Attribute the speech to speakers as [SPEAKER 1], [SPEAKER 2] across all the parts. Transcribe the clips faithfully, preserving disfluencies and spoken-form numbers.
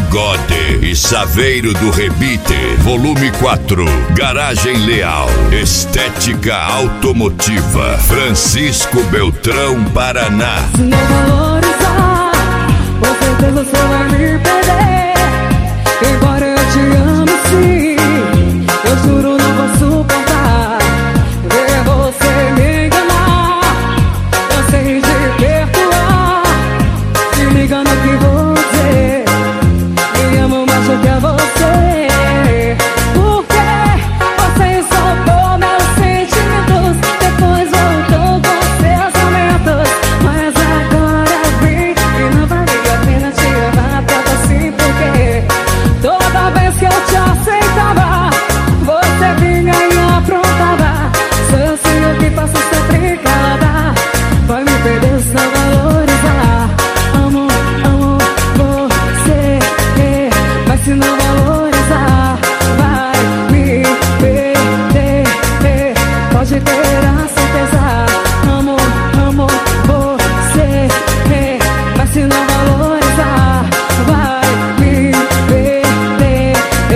[SPEAKER 1] Pagode e Saveiro do Rebite, volume quatro. Garagem Leal, estética automotiva, Francisco Beltrão, Paraná.
[SPEAKER 2] Se não valorizar, com certeza você vai me perder. Embora eu te ame sim, eu juro não posso suportar ver você me enganar. Eu sei de perdoar, se me engano que vou dizer, me amo mais do que você. Porque você soltou meus sentimentos, depois voltou com seus aumentos. Mas agora vi que não valia a pena te amar tanto assim. Porque toda vez que eu te aceitava, você vinha e aprontava. Sou eu sim o que faço sempre calada. Vai me perder se não valorizar. Amo, amo você, mas se não valorizar, vai me perder. Pode ter a certeza. Amo, amo você, mas se não valorizar, vai me perder.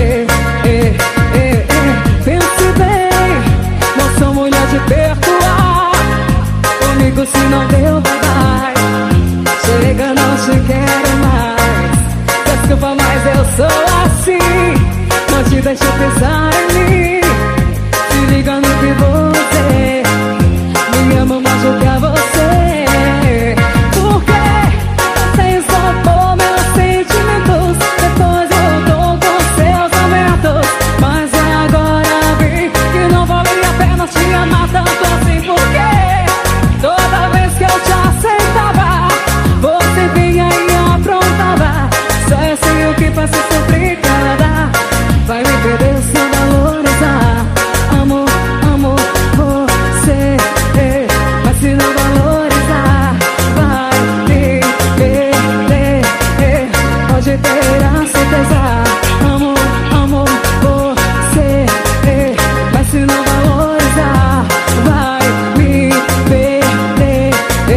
[SPEAKER 2] Pense bem, não sou mulher de perdoar. Comigo se não deu, vai, vai. Chega, não te quero mais. Desculpa, mas eu sou assim. Não te deixo pensar em mim. Se liga no que você me amo mais do que a você. Porque você soltou meus sentimentos, depois voltou com seus aumentos. Mas agora vi que não valia a pena te amar tanto assim. Porque toda vez que eu te aceitava, você vinha e aprontava. Só eu sei o que faço sempre calada. Vai me perder se não valorizar. Amo, amo você, mas se não valorizar, vai me perder. Pode ter a certeza. Amo, amo você, mas se não valorizar, vai me perder.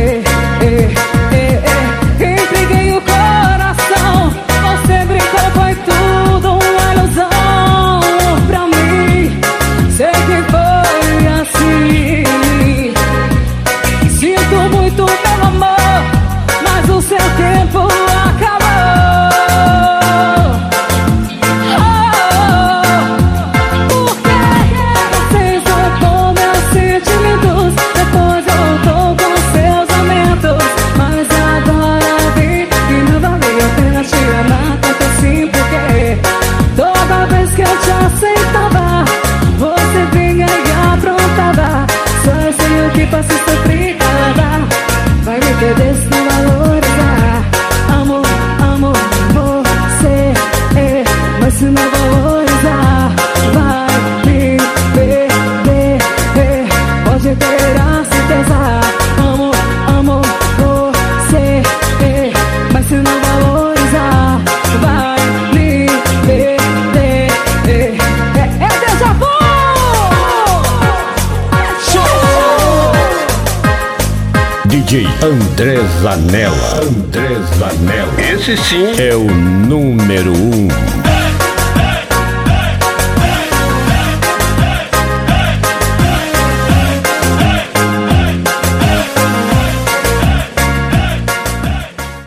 [SPEAKER 2] Entreguei o coração, você brincou, foi tudo uma ilusão pra mim. Sei que foi assim. Sinto muito meu amor, mas o seu tempo acabou. Porque você soltou meus sentimentos, depois voltou com seus aumentos. Mas agora vi que não valia a pena te amar tanto assim. Porque toda vez que eu te aceitava, você vinha e aprontava. Só eu sei o que faço sempre calada. Vai me perder se não valorizar. Amo, amo você, mas se não valorizar, vai me perder. Pode ter a certeza. Amo, amo você, mas se não valorizar, vai me perder. É, é déjà vu!
[SPEAKER 3] D J André Zanella. André Zanella. Esse sim é o número um.